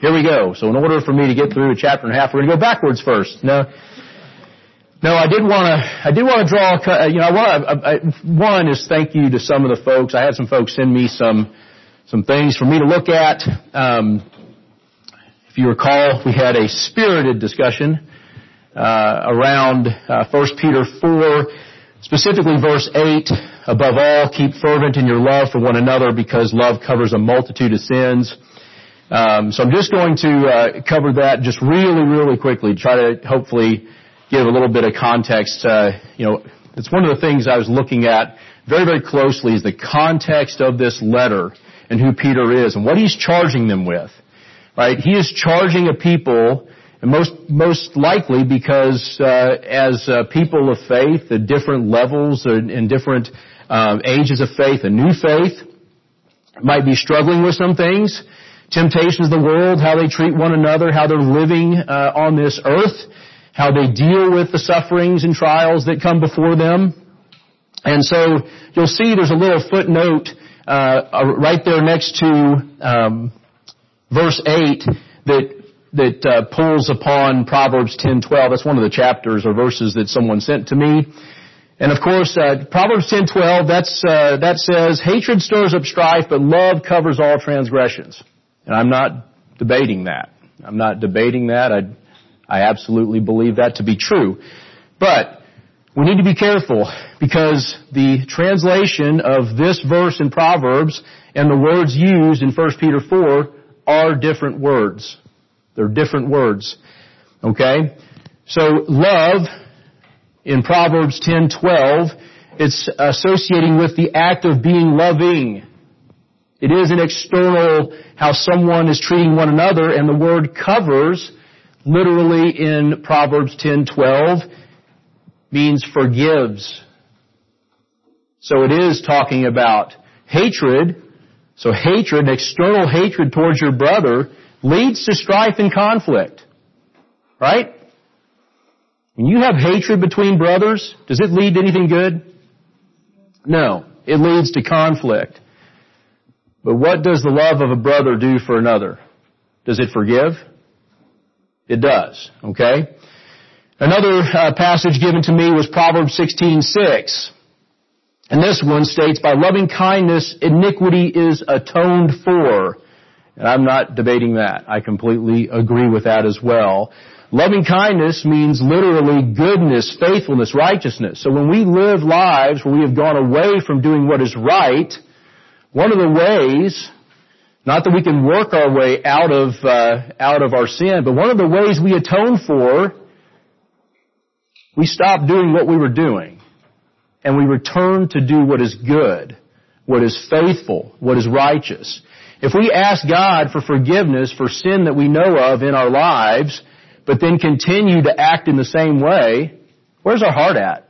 Here we go. So in order for me to get through a chapter and a half, we're going to go backwards first. No, I did want to draw, one is thank you to some of the folks. I had some folks send me some things for me to look at. If you recall, we had a spirited discussion around 1 Peter 4, specifically verse 8. Above all, keep fervent in your love for one another, because love covers a multitude of sins. So I'm just going to cover that just really, really quickly, try to hopefully give a little bit of context. It's one of the things I was looking at very, very closely is the context of this letter and who Peter is and what he's charging them with. Right? He is charging a people, and most likely because as people of faith at different levels and different ages of faith, a new faith might be struggling with some things, temptations of the world, how they treat one another, how they're living on this earth, how they deal with the sufferings and trials that come before them. And so you'll see there's a little footnote right there next to verse 8 that pulls upon Proverbs 10:12. That's one of the chapters or verses that someone sent to me. And of course, Proverbs 10:12, that says, hatred stirs up strife, but love covers all transgressions. And I'm not debating that. I absolutely believe that to be true. But we need to be careful, because the translation of this verse in Proverbs and the words used in 1 Peter 4 are different words. They're different words. Okay? So love in Proverbs 10:12, it's associating with the act of being loving. It is an external, how someone is treating one another, and the word covers, literally in Proverbs 10:12, means forgives. So it is talking about hatred. So hatred, external hatred towards your brother, leads to strife and conflict. Right? When you have hatred between brothers, does it lead to anything good? No. It leads to conflict. But what does the love of a brother do for another? Does it forgive? It does. Okay? Another passage given to me was Proverbs 16:6. And this one states, by loving kindness, iniquity is atoned for. And I'm not debating that. I completely agree with that as well. Loving kindness means literally goodness, faithfulness, righteousness. So when we live lives where we have gone away from doing what is right, one of the ways, not that we can work our way out of our sin, but one of the ways we atone for, we stop doing what we were doing. And we return to do what is good, what is faithful, what is righteous. If we ask God for forgiveness for sin that we know of in our lives, but then continue to act in the same way, where's our heart at?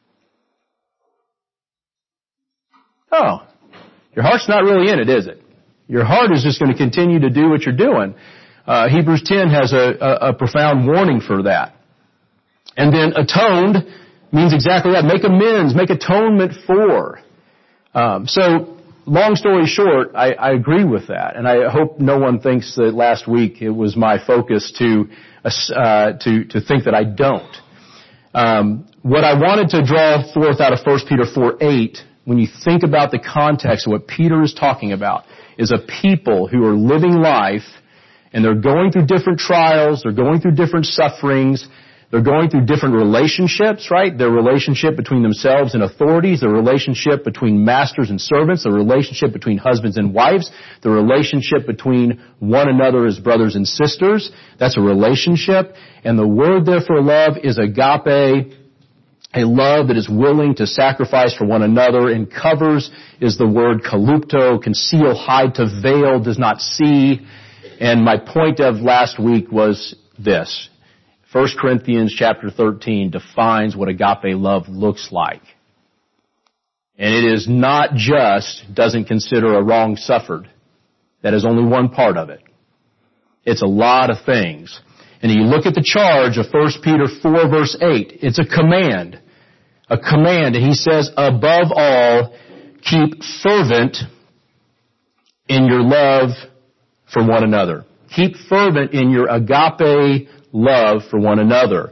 Oh, your heart's not really in it, is it? Your heart is just going to continue to do what you're doing. Hebrews 10 has a profound warning for that. And then atoned means exactly that. Make amends, make atonement for. So, long story short, I agree with that. And I hope no one thinks that last week it was my focus to think that I don't. What I wanted to draw forth out of 1 Peter 4:8, when you think about the context of what Peter is talking about, is a people who are living life and they're going through different trials, they're going through different sufferings, they're going through different relationships, right? Their relationship between themselves and authorities, their relationship between masters and servants, the relationship between husbands and wives, the relationship between one another as brothers and sisters. That's a relationship. And the word there for love is agape, a love that is willing to sacrifice for one another. And covers is the word kalupto, conceal, hide, to veil, does not see. And my point of last week was this. 1 Corinthians chapter 13 defines what agape love looks like. And it is not just, doesn't consider a wrong suffered. That is only one part of it. It's a lot of things. And you look at the charge of 1 Peter 4 verse 8. It's a command. A command. And he says, above all, keep fervent in your love for one another. Keep fervent in your agape love for one another,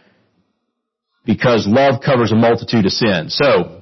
because love covers a multitude of sins. So,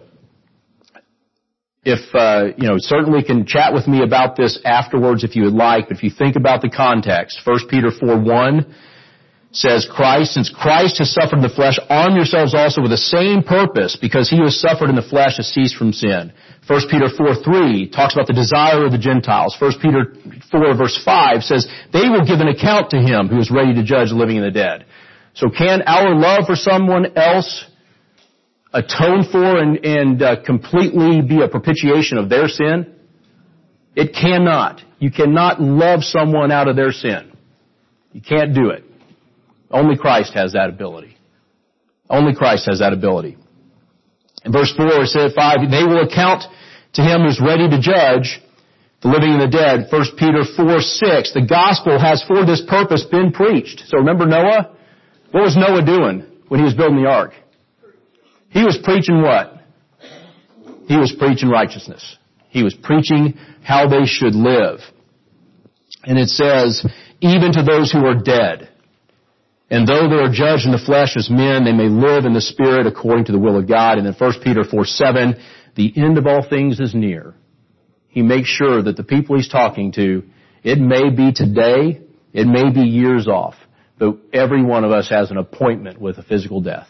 if, certainly can chat with me about this afterwards if you would like, but if you think about the context, 1 Peter 4:1 says, since Christ has suffered in the flesh, arm yourselves also with the same purpose, because he who has suffered in the flesh has ceased from sin. 1 Peter 4:3 talks about the desire of the Gentiles. 1 Peter 4 verse 5 says, they will give an account to him who is ready to judge the living and the dead. So can our love for someone else atone for and completely be a propitiation of their sin? It cannot. You cannot love someone out of their sin. You can't do it. Only Christ has that ability. Only Christ has that ability. In verse 4, it says 5, they will account to him who is ready to judge the living and the dead. 1 Peter 4:6, the gospel has for this purpose been preached. So remember Noah? What was Noah doing when he was building the ark? He was preaching what? He was preaching righteousness. He was preaching how they should live. And it says, even to those who are dead. And though they are judged in the flesh as men, they may live in the Spirit according to the will of God. And in 1 Peter 4:7, the end of all things is near. He makes sure that the people he's talking to, it may be today, it may be years off, but every one of us has an appointment with a physical death.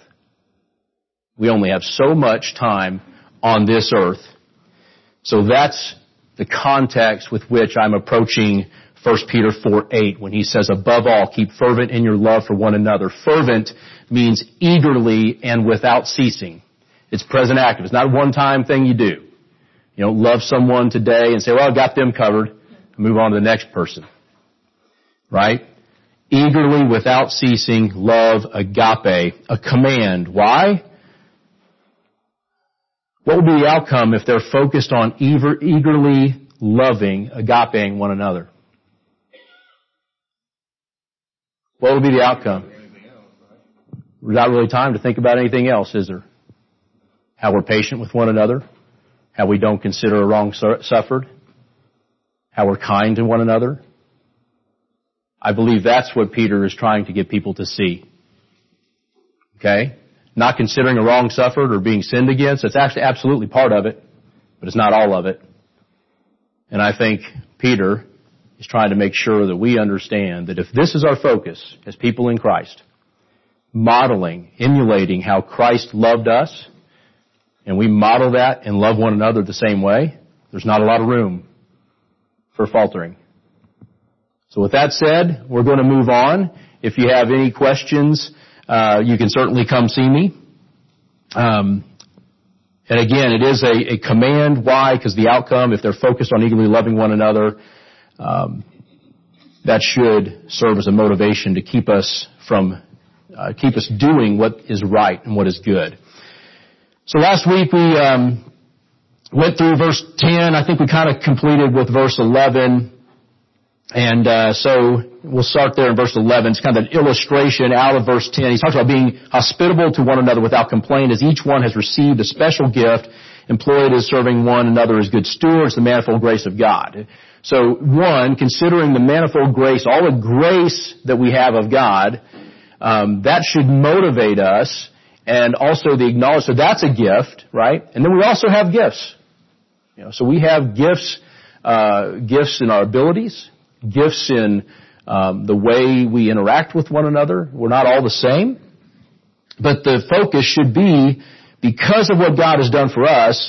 We only have so much time on this earth. So that's the context with which I'm approaching 1 Peter 4:8 when he says, above all, keep fervent in your love for one another. Fervent means eagerly and without ceasing. It's present active. It's not a one-time thing you do. You don't love someone today and say, well, I've got them covered, and move on to the next person. Right? Eagerly, without ceasing, love, agape, a command. Why? What would be the outcome if they're focused on eagerly loving, agapeing one another? What would be the outcome? There's not really time to think about anything else, is there? How we're patient with one another. How we don't consider a wrong suffered. How we're kind to one another. I believe that's what Peter is trying to get people to see. Okay? Not considering a wrong suffered or being sinned against. It's actually absolutely part of it, but it's not all of it. And I think Peter is trying to make sure that we understand that if this is our focus as people in Christ, modeling, emulating how Christ loved us, and we model that and love one another the same way, there's not a lot of room for faltering. So with that said, we're going to move on. If you have any questions, you can certainly come see me. And again, it is a command. Why? Because the outcome, if they're focused on eagerly loving one another, that should serve as a motivation to keep us doing what is right and what is good. So last week we went through verse 10. I think we kind of completed with verse 11. And so we'll start there in verse 11. It's kind of an illustration out of verse 10. He talks about being hospitable to one another without complaint, as each one has received a special gift, employed as serving one another as good stewards, the manifold grace of God. So one, considering the manifold grace, all the grace that we have of God, that should motivate us, and also the acknowledge, so that's a gift, right? And then we also have gifts. So we have gifts in our abilities, gifts in the way we interact with one another. We're not all the same. But the focus should be, because of what God has done for us,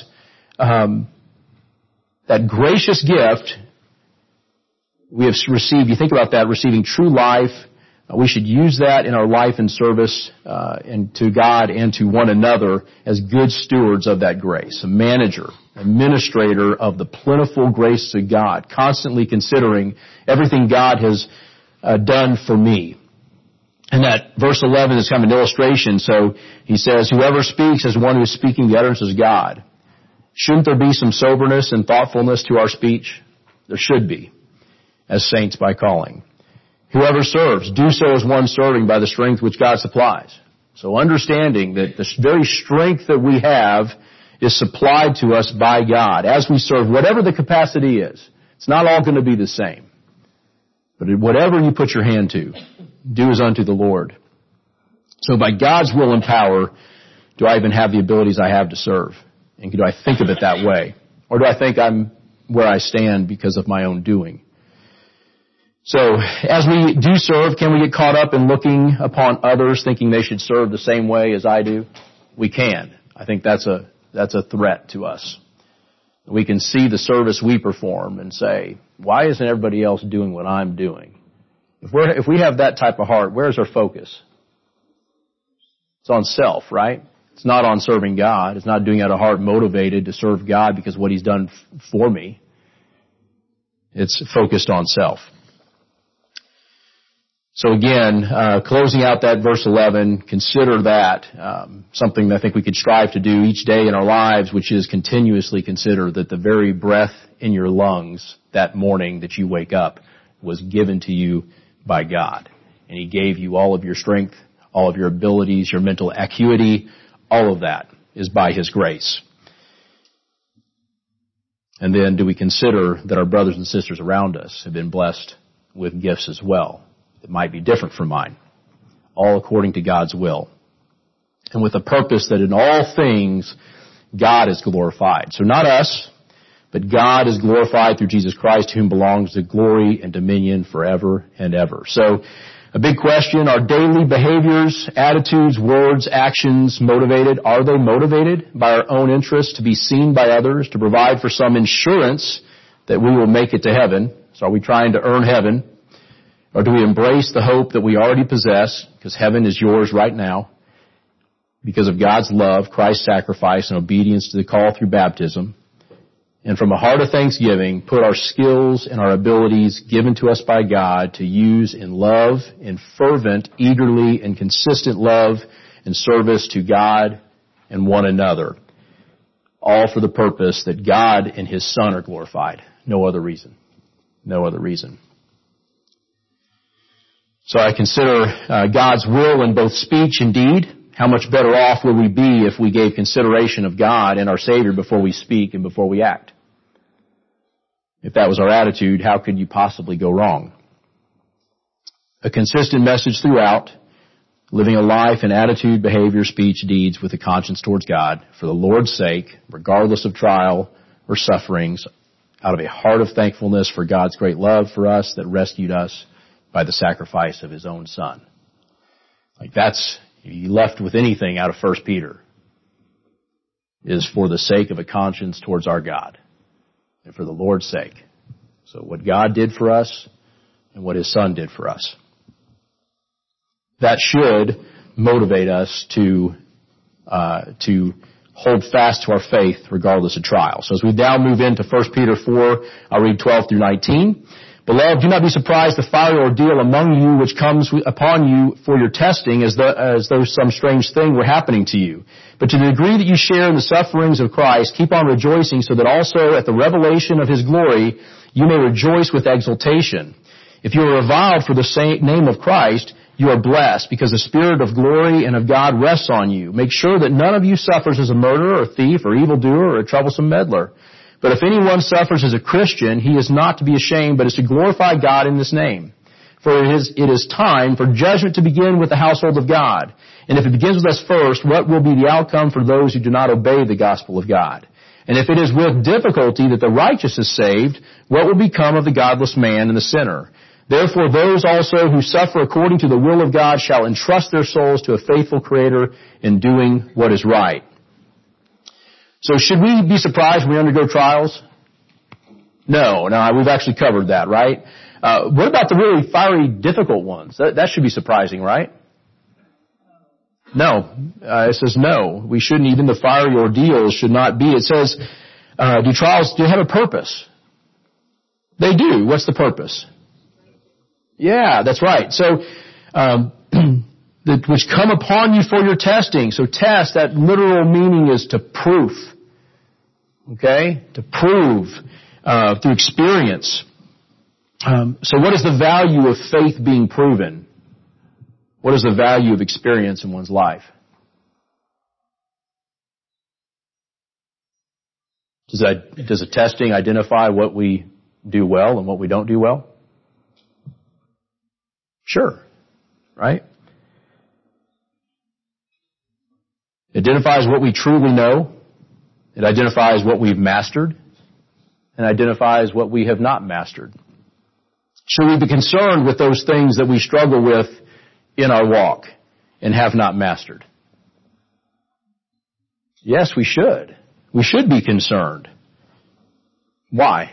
that gracious gift we have received. You think about that, receiving true life. We should use that in our life and service and to God and to one another as good stewards of that grace. A manager, administrator of the plentiful grace of God, constantly considering everything God has done for me. And that verse 11 is kind of an illustration. So he says, whoever speaks as one who is speaking the utterances of God. Shouldn't there be some soberness and thoughtfulness to our speech? There should be, as saints by calling. Whoever serves, do so as one serving by the strength which God supplies. So understanding that the very strength that we have is supplied to us by God as we serve, whatever the capacity is. It's not all going to be the same. But whatever you put your hand to, do as unto the Lord. So by God's will and power, do I even have the abilities I have to serve? And do I think of it that way? Or do I think I'm where I stand because of my own doing? So as we do serve, can we get caught up in looking upon others thinking they should serve the same way as I do? We can. I think that's a threat to us. We can see the service we perform and say, why isn't everybody else doing what I'm doing? If we have that type of heart, where's our focus? It's on self, right? It's not on serving God. It's not doing out of heart motivated to serve God because of what He's done for me. It's focused on self. So again, closing out that verse 11, consider that something that I think we could strive to do each day in our lives, which is continuously consider that the very breath in your lungs that morning that you wake up was given to you by God. And He gave you all of your strength, all of your abilities, your mental acuity, all of that is by His grace. And then do we consider that our brothers and sisters around us have been blessed with gifts as well? It might be different from mine, all according to God's will, and with a purpose that in all things God is glorified. So not us, but God is glorified through Jesus Christ, to whom belongs the glory and dominion forever and ever. So a big question, are daily behaviors, attitudes, words, actions motivated? Are they motivated by our own interest to be seen by others, to provide for some insurance that we will make it to heaven? So are we trying to earn heaven? Or do we embrace the hope that we already possess, because heaven is yours right now, because of God's love, Christ's sacrifice, and obedience to the call through baptism, and from a heart of thanksgiving, put our skills and our abilities given to us by God to use in love, in fervent, eagerly, and consistent love and service to God and one another, all for the purpose that God and His Son are glorified. No other reason. No other reason. So I consider God's will in both speech and deed. How much better off would we be if we gave consideration of God and our Savior before we speak and before we act? If that was our attitude, how could you possibly go wrong? A consistent message throughout, living a life in attitude, behavior, speech, deeds with a conscience towards God for the Lord's sake, regardless of trial or sufferings, out of a heart of thankfulness for God's great love for us that rescued us by the sacrifice of His own Son. Like that's, you left with anything out of 1 Peter, is for the sake of a conscience towards our God and for the Lord's sake. So what God did for us and what His Son did for us. That should motivate us to hold fast to our faith regardless of trial. So as we now move into 1 Peter 4, I'll read 12 through 19. Beloved, do not be surprised at the fiery ordeal among you which comes upon you for your testing as though some strange thing were happening to you. But to the degree that you share in the sufferings of Christ, keep on rejoicing so that also at the revelation of His glory you may rejoice with exultation. If you are reviled for the name of Christ, you are blessed because the Spirit of glory and of God rests on you. Make sure that none of you suffers as a murderer or thief or evildoer or a troublesome meddler. But if anyone suffers as a Christian, he is not to be ashamed, but is to glorify God in this name. For it is time for judgment to begin with the household of God. And if it begins with us first, what will be the outcome for those who do not obey the gospel of God? And if it is with difficulty that the righteous is saved, what will become of the godless man and the sinner? Therefore those also who suffer according to the will of God shall entrust their souls to a faithful Creator in doing what is right. So should we be surprised when we undergo trials? No, we've actually covered that, right? What about the really fiery, difficult ones? That should be surprising, right? No. It says no. We shouldn't, even the fiery ordeals should not be. It says, do trials have a purpose? They do. What's the purpose? Yeah, that's right. So, which come upon you for your testing. So test, that literal meaning is to proof. Okay? To prove through experience. So what is the value of faith being proven? What is the value of experience in one's life? Does a testing identify what we do well and what we don't do well? Sure. Right? It identifies what we truly know. It identifies what we've mastered. And identifies what we have not mastered. Should we be concerned with those things that we struggle with in our walk and have not mastered? Yes, we should. We should be concerned. Why?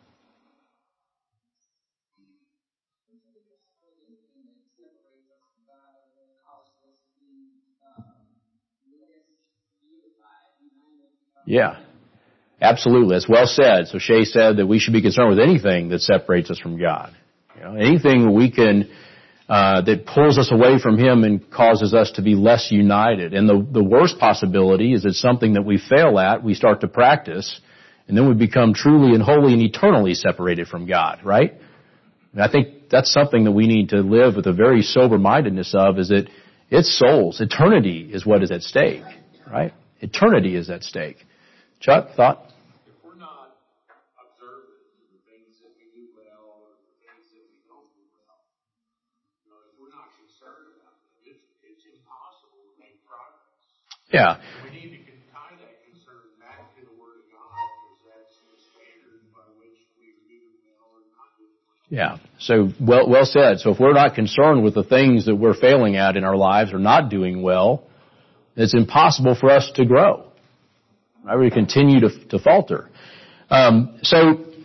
Yeah, absolutely. That's well said. So Shay said that we should be concerned with anything that separates us from God. Anything we can that pulls us away from Him and causes us to be less united. And the worst possibility is it's something that we fail at, we start to practice, and then we become truly and wholly and eternally separated from God, right? And I think that's something that we need to live with a very sober-mindedness of, is that it's souls. Eternity is what is at stake, right? Eternity is at stake. Chuck, thought? If we're not observant to the things that we do well or the things that we don't do well, if we're not concerned about them, it's impossible to make progress. Yeah. We need to tie that concern back to the Word of God, because that's the standard by which we do well or not do well. Yeah. So well said. So if we're not concerned with the things that we're failing at in our lives or not doing well, it's impossible for us to grow. Right? We continue to falter. So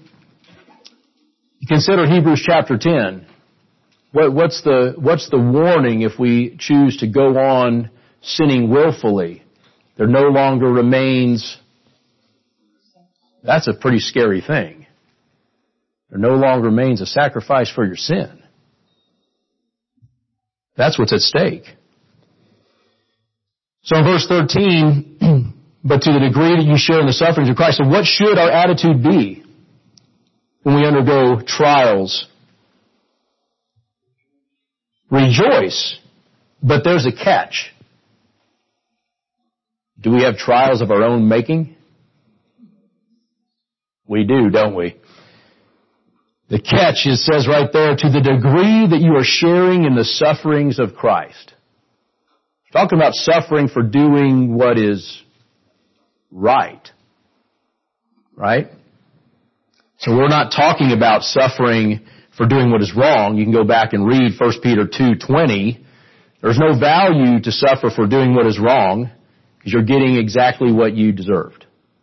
you consider Hebrews chapter 10. What's the warning if we choose to go on sinning willfully? There no longer remains. That's a pretty scary thing. There no longer remains a sacrifice for your sin. That's what's at stake. So in verse 13, but to the degree that you share in the sufferings of Christ, so what should our attitude be when we undergo trials? Rejoice, but there's a catch. Do we have trials of our own making? We do, don't we? The catch, it says right there, to the degree that you are sharing in the sufferings of Christ. Talking about suffering for doing what is right. Right? So we're not talking about suffering for doing what is wrong. You can go back and read 1 Peter 2:20. There's no value to suffer for doing what is wrong, because you're getting exactly what you deserved.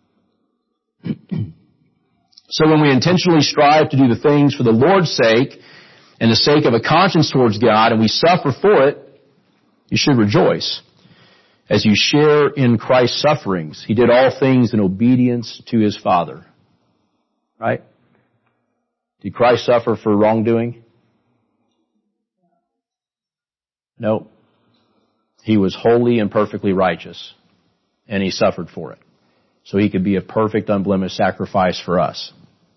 So when we intentionally strive to do the things for the Lord's sake and the sake of a conscience towards God, and we suffer for it, you should rejoice as you share in Christ's sufferings. He did all things in obedience to His Father. Right? Did Christ suffer for wrongdoing? No. He was holy and perfectly righteous, and He suffered for it, so He could be a perfect, unblemished sacrifice for us.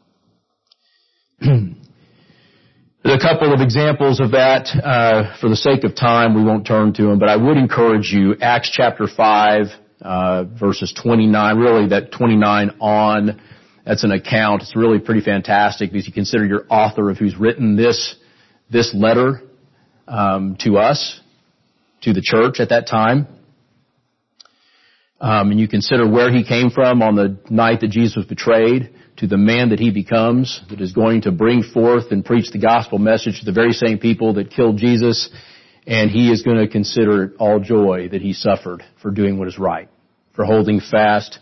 There's a couple of examples of that. For the sake of time, we won't turn to them, but I would encourage you, Acts chapter 5, verses 29, really that 29 on, that's an account. It's really pretty fantastic, because you consider your author of who's written this letter to us, to the church at that time. And you consider where he came from on the night that Jesus was betrayed, to the man that he becomes, that is going to bring forth and preach the gospel message to the very same people that killed Jesus, and he is going to consider it all joy that he suffered for doing what is right, for holding fast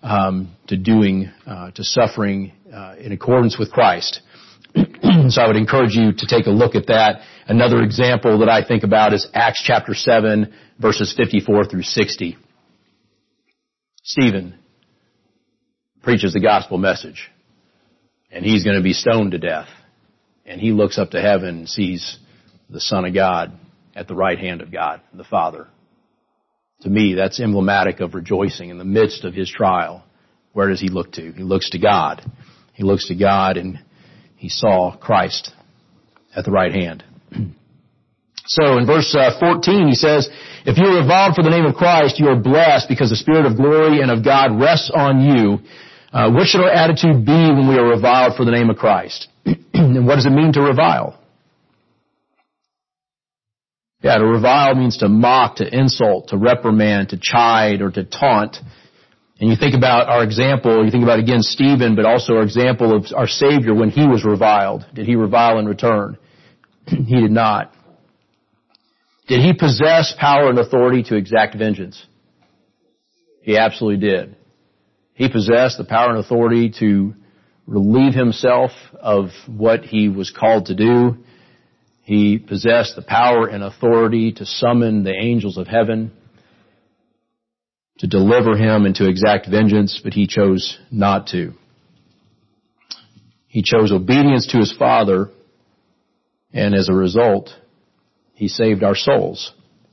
to suffering in accordance with Christ. So I would encourage you to take a look at that. Another example that I think about is Acts chapter 7, verses 54 through 60. Stephen preaches the gospel message, and he's going to be stoned to death. And he looks up to heaven and sees the Son of God at the right hand of God, the Father. To me, that's emblematic of rejoicing in the midst of his trial. Where does he look to? He looks to God. He looks to God, and he saw Christ at the right hand. So in verse 14, he says, if you are reviled for the name of Christ, you are blessed, because the Spirit of glory and of God rests on you. What should our attitude be when we are reviled for the name of Christ? And what does it mean to revile? Yeah, to revile means to mock, to insult, to reprimand, to chide, or to taunt. And you think about our example, you think about again Stephen, but also our example of our Savior when he was reviled. Did he revile in return? He did not. Did he possess power and authority to exact vengeance? He absolutely did. He possessed the power and authority to relieve himself of what he was called to do. He possessed the power and authority to summon the angels of heaven to deliver him and to exact vengeance, but he chose not to. He chose obedience to his Father, and as a result, he saved our souls.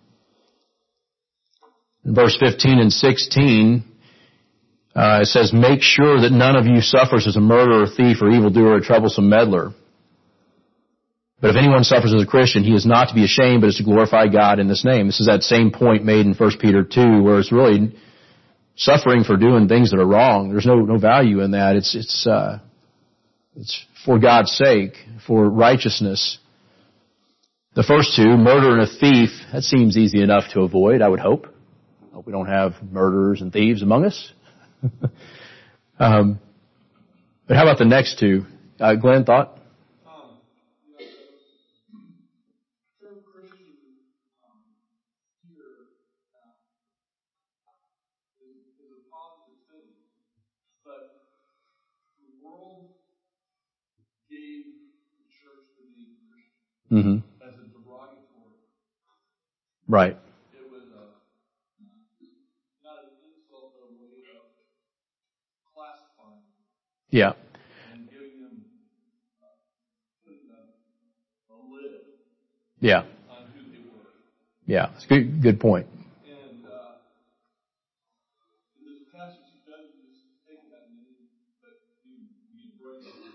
In verse 15 and 16, it says, "Make sure that none of you suffers as a murderer, thief, or evildoer, or troublesome meddler. But if anyone suffers as a Christian, he is not to be ashamed, but is to glorify God in this name." This is that same point made in 1 Peter 2, where it's really suffering for doing things that are wrong. There's no value in that. It's for God's sake, for righteousness. The first two, murder and a thief, that seems easy enough to avoid, I would hope. I hope we don't have murderers and thieves among us. But how about the next two? Glenn, thought? Mm-hmm. As a derogatory. Right. It was not an insult, but a way of classifying. Yeah. And giving them, putting a lid. Yeah. On who they were. Yeah. It's a good point. And in this passage, he doesn't just take that name, but he embraces it.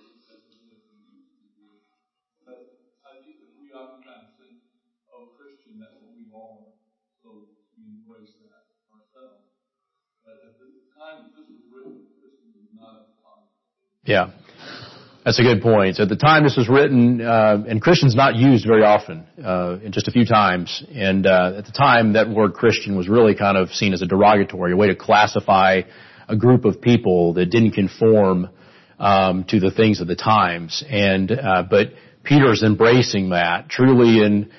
We oftentimes think, oh, Christian, that's what we all are. So we embrace that ourselves. But at the time that this was written, Christian was not a positive. Yeah. That's a good point. So at the time this was written, and Christian's not used very often, just a few times. And at the time, that word Christian was really kind of seen as a derogatory, a way to classify a group of people that didn't conform to the things of the times. And but Peter is embracing that truly in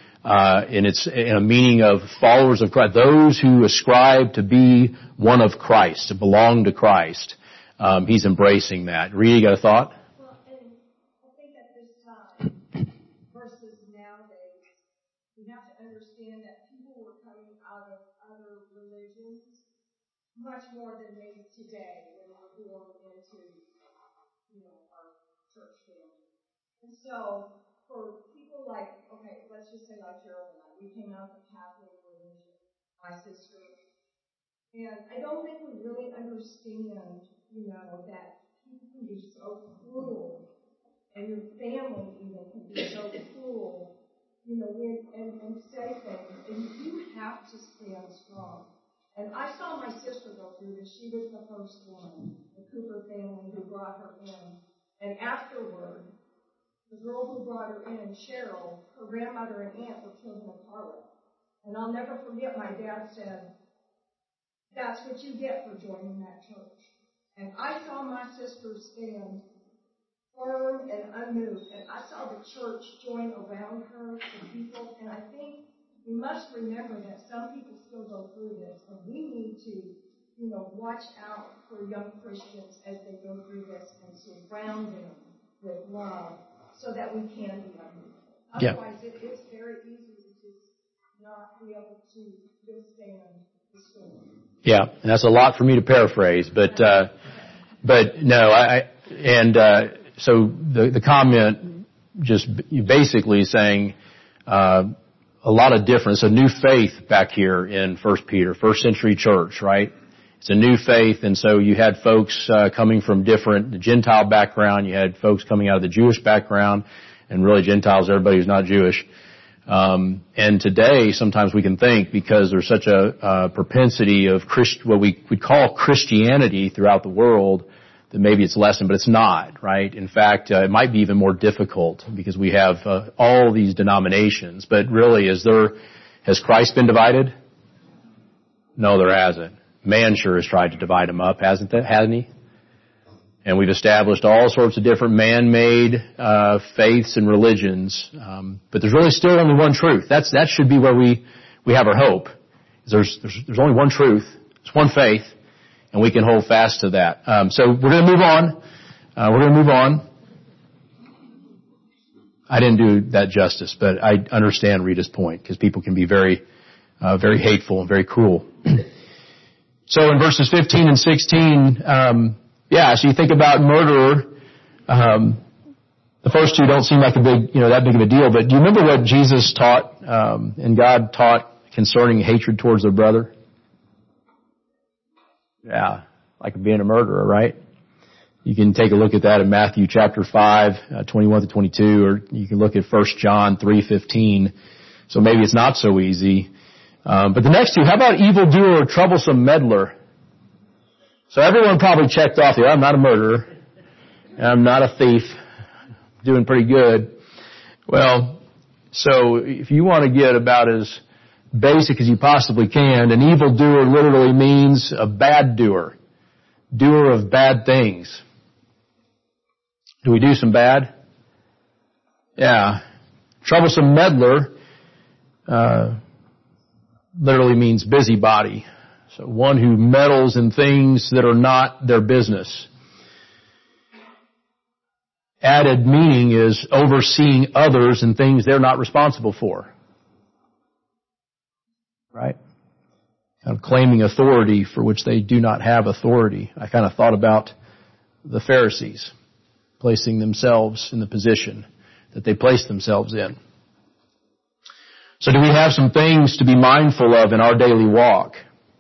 a meaning of followers of Christ, those who ascribe to be one of Christ, to belong to Christ. He's embracing that. Rita, you got a thought? Well, and I think at this time versus nowadays, we have to understand that people were coming out of other religions much more than maybe today when we're born into, our church family. And so, for people like, okay, let's just say like Gerald and I, we came out of the Catholic religion, my sister. And I don't think we really understand, that people can be so cruel, and your family even can be so cruel, and say things, and you have to stand strong. And I saw my sister go through this. She was the first one, the Cooper family who brought her in. And afterward, the girl who brought her in, Cheryl, her grandmother and aunt were killed in a car wreck. And I'll never forget my dad said, "That's what you get for joining that church." And I saw my sister stand firm and unmoved. And I saw the church join around her, the people. And I think we must remember that some people still go through this. And we need to, watch out for young Christians as they go through this and surround them with love, so that we can be unmovable. Otherwise, it's very easy to just not be able to withstand the storm. Yeah, and that's a lot for me to paraphrase, but no, so the comment just basically saying a lot of difference, a new faith back here in 1 Peter, first century church, right? It's a new faith, and so you had folks coming from the Gentile background, you had folks coming out of the Jewish background, and really Gentiles, everybody who's not Jewish. And today, sometimes we can think, because there's such a propensity of what we call Christianity throughout the world, that maybe it's lessened, but it's not, right? In fact, it might be even more difficult because we have all these denominations. But really, as Has Christ been divided? No, there hasn't. Man sure has tried to divide him up, hasn't he? And we've established all sorts of different man-made faiths and religions. But there's really still only one truth. That should be where we have our hope. There's only one truth. It's one faith. And we can hold fast to that. So we're going to move on. I didn't do that justice, but I understand Rita's point, because people can be very hateful and very cruel. So in verses 15 and 16, so you think about murderer. The first two don't seem like that big of a deal, but do you remember what Jesus taught, and God taught concerning hatred towards their brother? Yeah, like being a murderer, right? You can take a look at that in Matthew chapter 5, 21 to 22, or you can look at 1 John 3:15. So maybe it's not so easy. But the next two, how about evildoer or troublesome meddler? So everyone probably checked off here. I'm not a murderer. I'm not a thief. Doing pretty good. Well, so if you want to get about as basic as you possibly can, an evildoer literally means a bad doer. Doer of bad things. Do we do some bad? Yeah. Troublesome meddler literally means busybody. So one who meddles in things that are not their business. Added meaning is overseeing others in things they're not responsible for. Right? Kind of claiming authority for which they do not have authority. I kind of thought about the Pharisees placing themselves in the position that they placed themselves in. So do we have some things to be mindful of in our daily walk?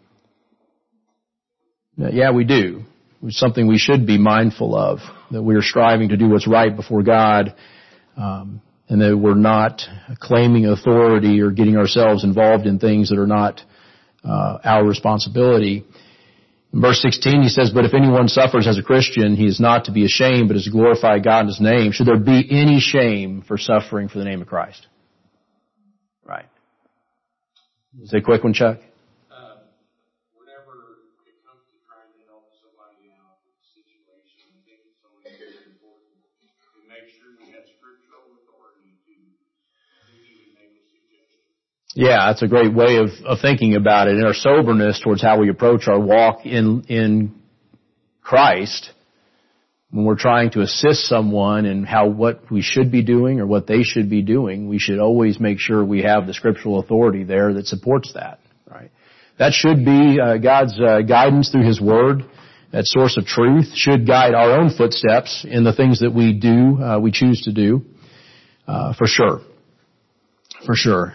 Yeah, we do. It's something we should be mindful of, that we are striving to do what's right before God, and that we're not claiming authority or getting ourselves involved in things that are not our responsibility. In verse 16 he says, but if anyone suffers as a Christian, he is not to be ashamed, but is to glorify God in His name. Should there be any shame for suffering for the name of Christ? Right. Is it a quick one, Chuck? Whenever it comes to trying to help somebody out in a situation, I think it's always very important to make sure we have scriptural authority to even make a suggestion. Yeah, that's a great way of thinking about it. In our soberness towards how we approach our walk in Christ, when we're trying to assist someone in what we should be doing or what they should be doing, we should always make sure we have the scriptural authority there that supports that. Right? That should be God's guidance through His Word. That source of truth should guide our own footsteps in the things that we do, we choose to do, for sure. For sure.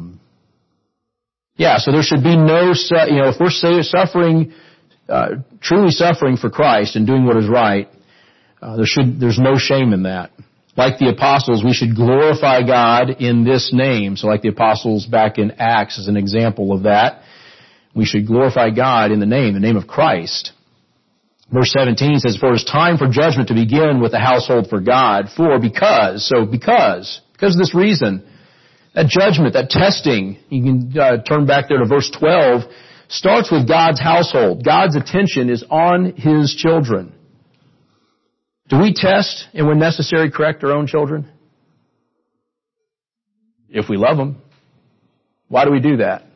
So there should be no, if we're suffering, truly suffering for Christ and doing what is right, there's no shame in that. Like the apostles, we should glorify God in this name. So like the apostles back in Acts is an example of that. We should glorify God in the name of Christ. Verse 17 says, for it is time for judgment to begin with the household for God. Because of this reason, that judgment, that testing, you can turn back there to verse 12, starts with God's household. God's attention is on His children. Do we test and when necessary correct our own children? If we love them. Why do we do that?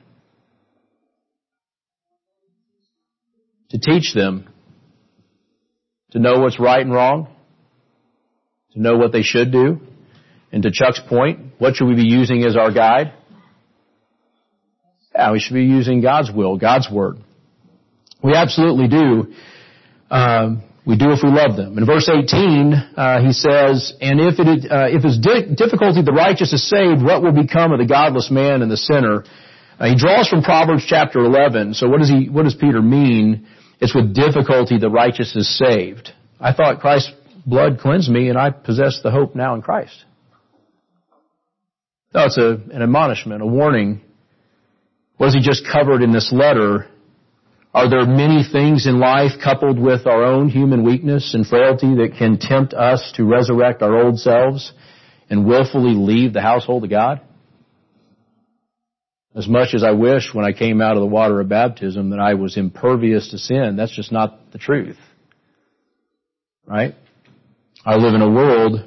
To teach them. To know what's right and wrong. To know what they should do. And to Chuck's point, what should we be using as our guide? Yeah, we should be using God's will, God's Word. We absolutely do. We do if we love them. In verse 18, he says, and if his difficulty the righteous is saved, what will become of the godless man and the sinner? He draws from Proverbs chapter 11. So what does Peter mean? It's with difficulty the righteous is saved. I thought Christ's blood cleansed me and I possess the hope now in Christ. No, it's an admonishment, a warning. What has he just covered in this letter? Are there many things in life coupled with our own human weakness and frailty that can tempt us to resurrect our old selves and willfully leave the household of God? As much as I wish when I came out of the water of baptism that I was impervious to sin, that's just not the truth. Right? I live in a world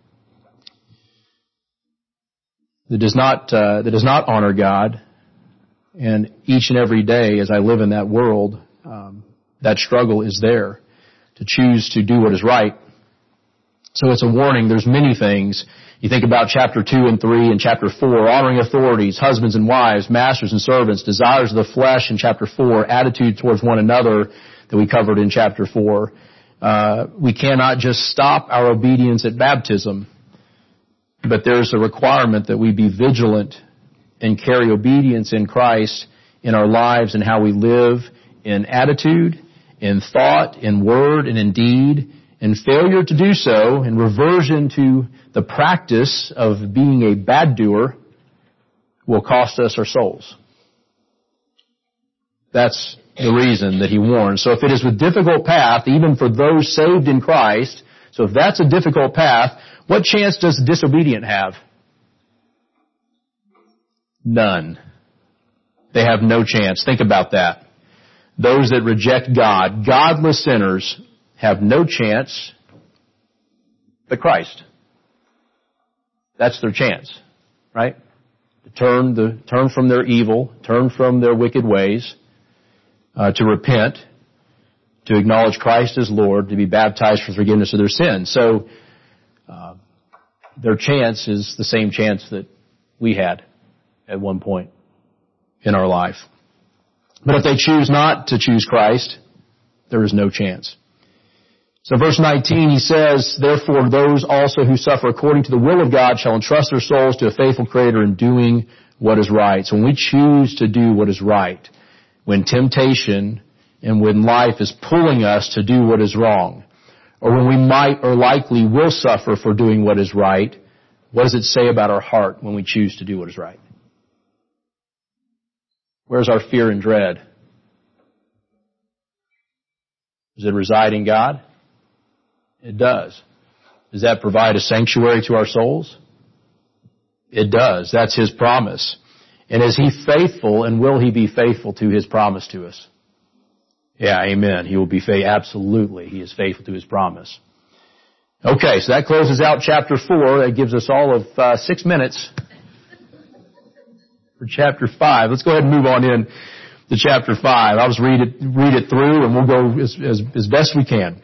that does not honor God, and each and every day as I live in that world, that struggle is there to choose to do what is right. So it's a warning. There's many things. You think about chapter 2 and 3 and chapter 4, honoring authorities, husbands and wives, masters and servants, desires of the flesh in chapter 4, attitude towards one another that we covered in chapter 4. We cannot just stop our obedience at baptism, but there's a requirement that we be vigilant and carry obedience in Christ in our lives and how we live in attitude, in thought, in word, and in deed. And failure to do so and reversion to the practice of being a bad doer will cost us our souls. That's the reason that he warns. So if it is with difficult path, even for those saved in Christ, so if that's a difficult path, what chance does the disobedient have? None. They have no chance. Think about that. Those that reject God, godless sinners, have no chance but Christ. That's their chance, right? To turn from their evil, turn from their wicked ways, to repent, to acknowledge Christ as Lord, to be baptized for forgiveness of their sins. So, their chance is the same chance that we had at one point in our life. But if they choose not to choose Christ, there is no chance. So verse 19, he says, therefore those also who suffer according to the will of God shall entrust their souls to a faithful Creator in doing what is right. So when we choose to do what is right, when temptation and when life is pulling us to do what is wrong, or when we might or likely will suffer for doing what is right, what does it say about our heart when we choose to do what is right? Where's our fear and dread? Does it reside in God? It does. Does that provide a sanctuary to our souls? It does. That's His promise. And is He faithful, and will He be faithful to His promise to us? Yeah, amen. He will be faithful. Absolutely. He is faithful to His promise. Okay, so that closes out chapter 4. That gives us all of 6 minutes for chapter 5. Let's go ahead and move on in to chapter 5. I'll just read it through, and we'll go as best we can.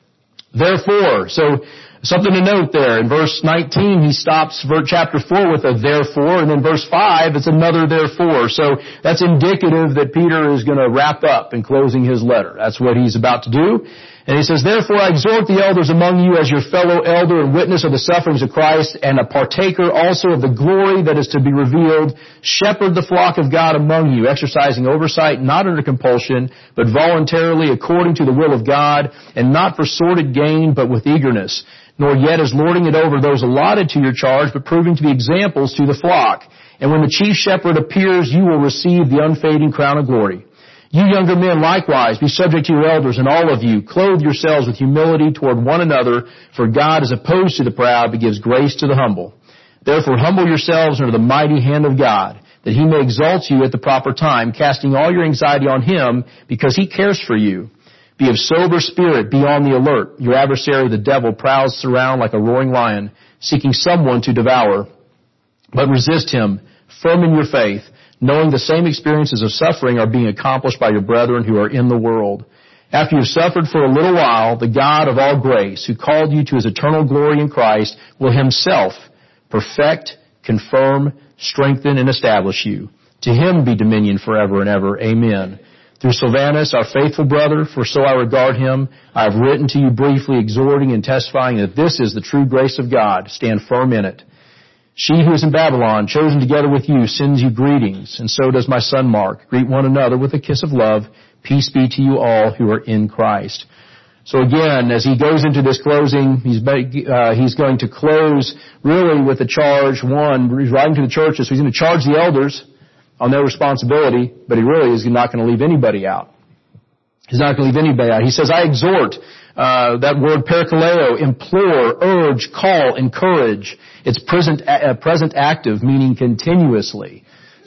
Therefore, so something to note there. In verse 19, he stops chapter 4 with a therefore, and in verse 5, it's another therefore. So that's indicative that Peter is going to wrap up in closing his letter. That's what he's about to do. And he says, therefore I exhort the elders among you as your fellow elder and witness of the sufferings of Christ and a partaker also of the glory that is to be revealed. Shepherd the flock of God among you, exercising oversight not under compulsion, but voluntarily according to the will of God, and not for sordid gain, but with eagerness, nor yet as lording it over those allotted to your charge, but proving to be examples to the flock. And when the chief shepherd appears, you will receive the unfading crown of glory. You younger men likewise, be subject to your elders, and all of you, clothe yourselves with humility toward one another, for God is opposed to the proud, but gives grace to the humble. Therefore humble yourselves under the mighty hand of God, that He may exalt you at the proper time, casting all your anxiety on Him, because He cares for you. Be of sober spirit, be on the alert. Your adversary, the devil, prowls around like a roaring lion, seeking someone to devour. But resist him, firm in your faith, knowing the same experiences of suffering are being accomplished by your brethren who are in the world. After you have suffered for a little while, the God of all grace, who called you to His eternal glory in Christ, will Himself perfect, confirm, strengthen, and establish you. To Him be dominion forever and ever. Amen. Through Silvanus, our faithful brother, for so I regard him, I have written to you briefly, exhorting and testifying that this is the true grace of God. Stand firm in it. She who is in Babylon, chosen together with you, sends you greetings, and so does my son Mark. Greet one another with a kiss of love. Peace be to you all who are in Christ. So again, as he goes into this closing, he's going to close really with a charge. One, he's writing to the churches, so he's going to charge the elders on their responsibility, but he really is not going to leave anybody out. He's not going to leave anybody out. He says, I exhort, that word parakaleo, implore, urge, call, encourage. It's present active, meaning continuously.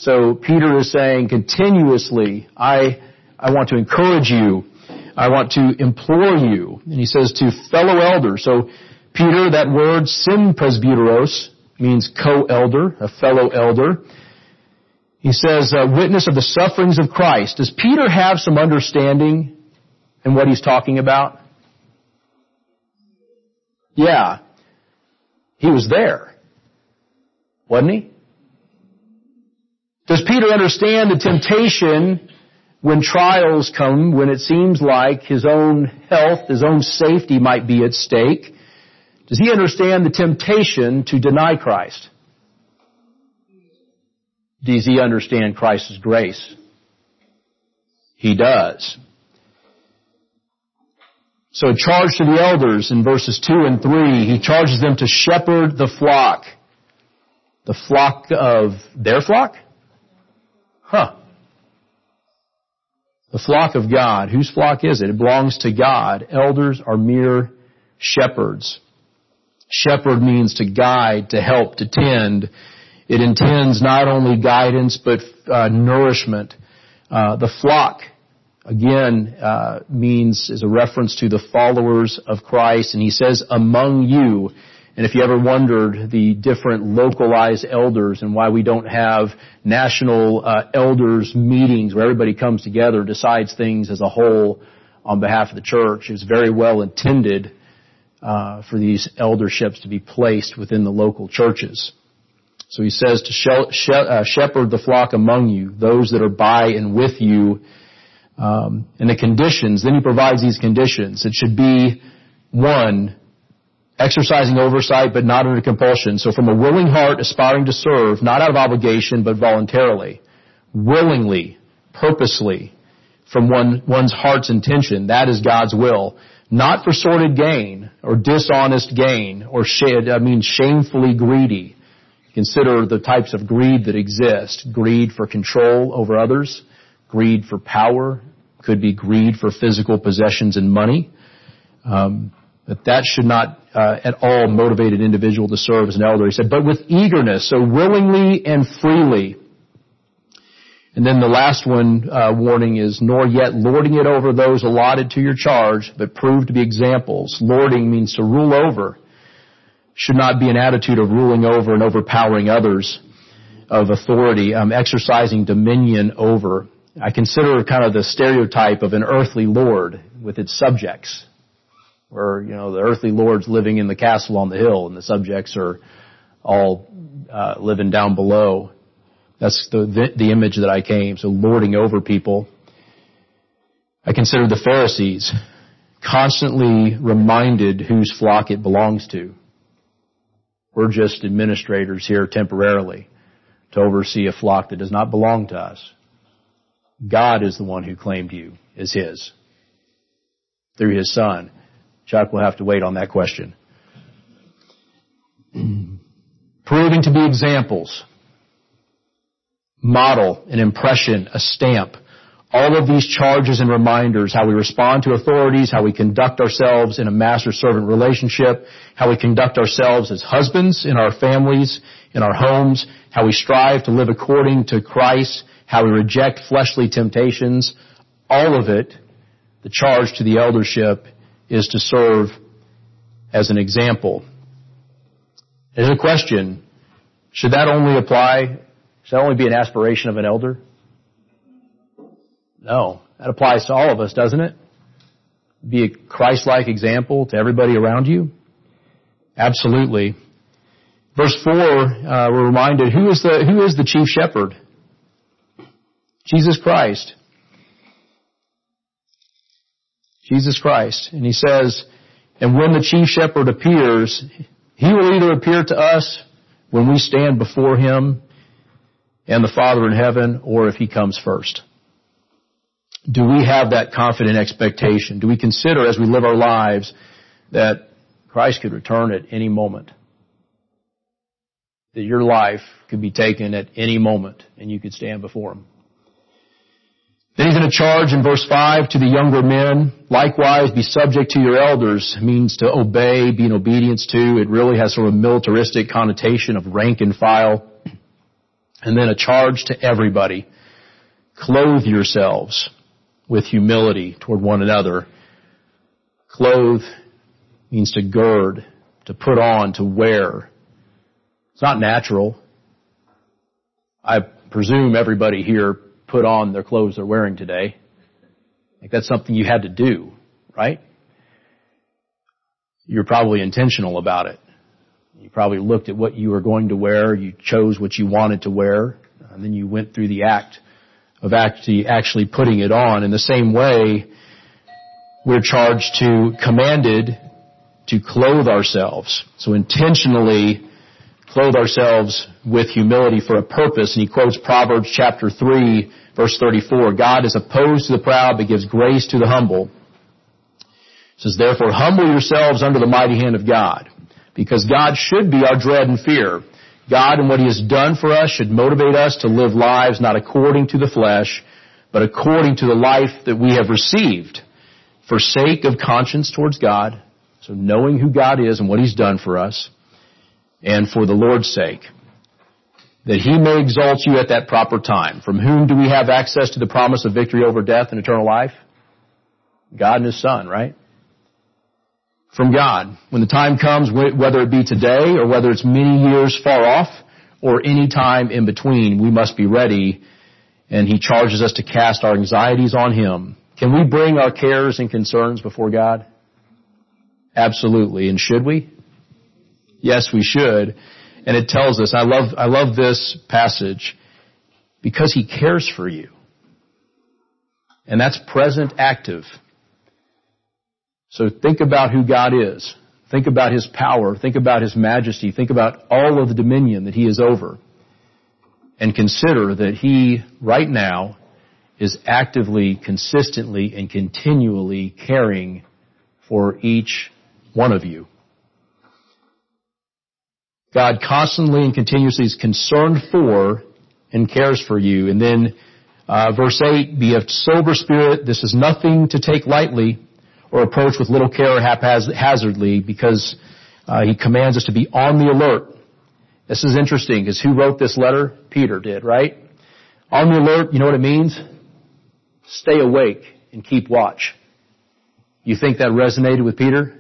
So Peter is saying continuously, I want to encourage you. I want to implore you. And he says to fellow elders. So Peter, that word, sympresbyteros, means co-elder, a fellow elder. He says, witness of the sufferings of Christ. Does Peter have some understanding in what he's talking about? Yeah. He was there. Wasn't he? Does Peter understand the temptation when trials come, when it seems like his own health, his own safety might be at stake? Does he understand the temptation to deny Christ? Does he understand Christ's grace? He does. So a charge to the elders in verses 2 and 3, he charges them to shepherd the flock. The flock of their flock? The flock of God. Whose flock is it? It belongs to God. Elders are mere shepherds. Shepherd means to guide, to help, to tend. It intends not only guidance, but nourishment. The flock, again, is a reference to the followers of Christ. And he says, among you. And if you ever wondered the different localized elders and why we don't have national elders meetings where everybody comes together, decides things as a whole on behalf of the church, it's very well intended for these elderships to be placed within the local churches. So he says to shepherd the flock among you, those that are by and with you, and the conditions. Then he provides these conditions. It should be, 1, exercising oversight but not under compulsion. So from a willing heart aspiring to serve, not out of obligation but voluntarily, willingly, purposely, from one's heart's intention. That is God's will. Not for sordid gain or dishonest gain or shamefully greedy. Consider the types of greed that exist. Greed for control over others. Greed for power. Could be greed for physical possessions and money. But that should not at all motivate an individual to serve as an elder. He said, but with eagerness, so willingly and freely. And then the last one, warning is, nor yet lording it over those allotted to your charge, but prove to be examples. Lording means to rule over. Should not be an attitude of ruling over and overpowering others of authority, exercising dominion over. I consider kind of the stereotype of an earthly lord with its subjects, where, the earthly lord's living in the castle on the hill and the subjects are all living down below. That's the image that I came. So lording over people. I consider the Pharisees constantly reminded whose flock it belongs to. We're just administrators here temporarily to oversee a flock that does not belong to us. God is the one who claimed you as His through His Son. Chuck will have to wait on that question. Proving to be examples. Model, an impression, a stamp. All of these charges and reminders, how we respond to authorities, how we conduct ourselves in a master-servant relationship, how we conduct ourselves as husbands in our families, in our homes, how we strive to live according to Christ, how we reject fleshly temptations. All of it, the charge to the eldership, is to serve as an example. There's a question, should that only be an aspiration of an elder? No, that applies to all of us, doesn't it? Be a Christ-like example to everybody around you? Absolutely. Verse 4, we're reminded, who is the chief shepherd? Jesus Christ. Jesus Christ. And he says, and when the chief shepherd appears, he will either appear to us when we stand before him and the Father in heaven, or if he comes first. Do we have that confident expectation? Do we consider as we live our lives that Christ could return at any moment? That your life could be taken at any moment and you could stand before him? Then he's going to charge in verse 5 to the younger men, likewise be subject to your elders. It means to obey, be in obedience to. It really has sort of a militaristic connotation of rank and file. And then a charge to everybody. Clothe yourselves with humility toward one another. Clothe means to gird, to put on, to wear. It's not natural. I presume everybody here put on their clothes they're wearing today. Like that's something you had to do, right? You're probably intentional about it. You probably looked at what you were going to wear, you chose what you wanted to wear, and then you went through the act of actually putting it on. In the same way, we're commanded to clothe ourselves. So intentionally clothe ourselves with humility for a purpose. And he quotes Proverbs chapter 3, verse 34. God is opposed to the proud, but gives grace to the humble. It says, therefore, humble yourselves under the mighty hand of God, because God should be our dread and fear. God and what He has done for us should motivate us to live lives not according to the flesh, but according to the life that we have received, for sake of conscience towards God, so knowing who God is and what He's done for us, and for the Lord's sake, that He may exalt you at that proper time. From whom do we have access to the promise of victory over death and eternal life? God and His Son, right? From God. When the time comes, whether it be today or whether it's many years far off or any time in between, we must be ready, and He charges us to cast our anxieties on Him. Can we bring our cares and concerns before God? Absolutely. And should we? Yes, we should. And it tells us, I love this passage, because He cares for you. And that's present active. So think about who God is. Think about His power. Think about His majesty. Think about all of the dominion that He is over. And consider that He, right now, is actively, consistently, and continually caring for each one of you. God constantly and continuously is concerned for and cares for you. And then verse 8, be of sober spirit. This is nothing to take lightly or approach with little care or haphazardly, because He commands us to be on the alert. This is interesting, because who wrote this letter? Peter did, right? On the alert, you know what it means? Stay awake and keep watch. You think that resonated with Peter?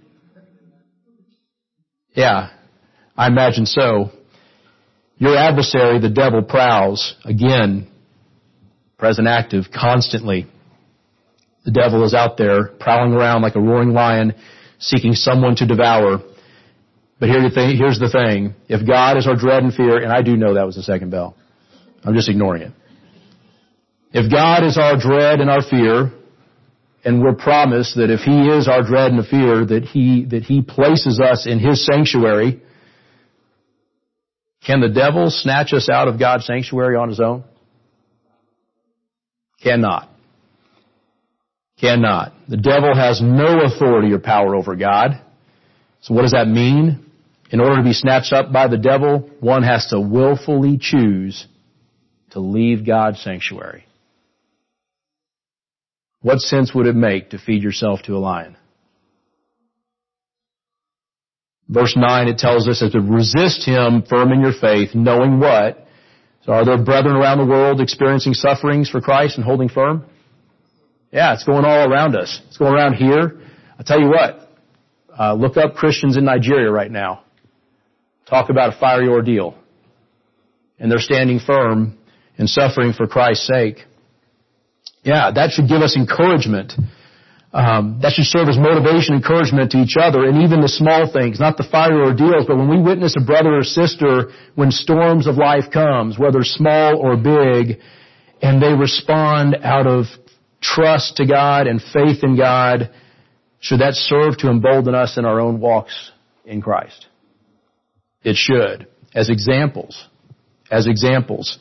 Yeah, I imagine so. Your adversary, the devil, prowls, again, present active, constantly. The devil is out there, prowling around like a roaring lion, seeking someone to devour. But here's the thing. If God is our dread and fear, and I do know that was the second bell. I'm just ignoring it. If God is our dread and our fear, and we're promised that if He is our dread and fear, that He places us in His sanctuary, can the devil snatch us out of God's sanctuary on his own? Cannot. Cannot. The devil has no authority or power over God. So what does that mean? In order to be snatched up by the devil, one has to willfully choose to leave God's sanctuary. What sense would it make to feed yourself to a lion? Verse 9, it tells us to resist him firm in your faith, knowing what? So are there brethren around the world experiencing sufferings for Christ and holding firm? Yeah, it's going all around us. It's going around here. I'll tell you what, look up Christians in Nigeria right now. Talk about a fiery ordeal. And they're standing firm and suffering for Christ's sake. Yeah, that should give us encouragement. That should serve as motivation, encouragement to each other, and even the small things, not the fiery ordeals, but when we witness a brother or sister when storms of life comes, whether small or big, and they respond out of trust to God and faith in God, should that serve to embolden us in our own walks in Christ? It should, as examples. As examples.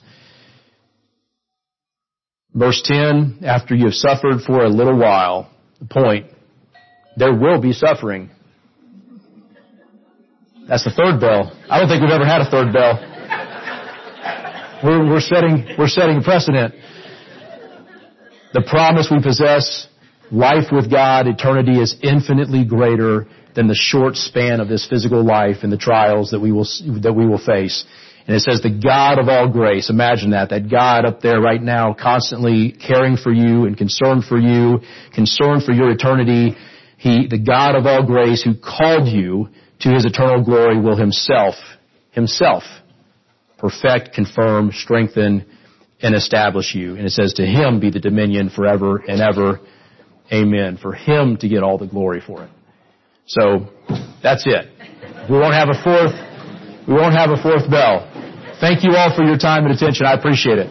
Verse 10, after you have suffered for a little while, the point, there will be suffering. That's the third bell. I don't think we've ever had a third bell. We're setting precedent. The promise we possess, life with God, eternity, is infinitely greater than the short span of this physical life and the trials that we will face. And it says the God of all grace. Imagine that God up there right now constantly caring for you and concerned for you, concerned for your eternity. The God of all grace who called you to His eternal glory will Himself perfect, confirm, strengthen, and establish you. And it says to Him be the dominion forever and ever. Amen. For Him to get all the glory for it. So, that's it. We won't have a fourth bell. Thank you all for your time and attention. I appreciate it.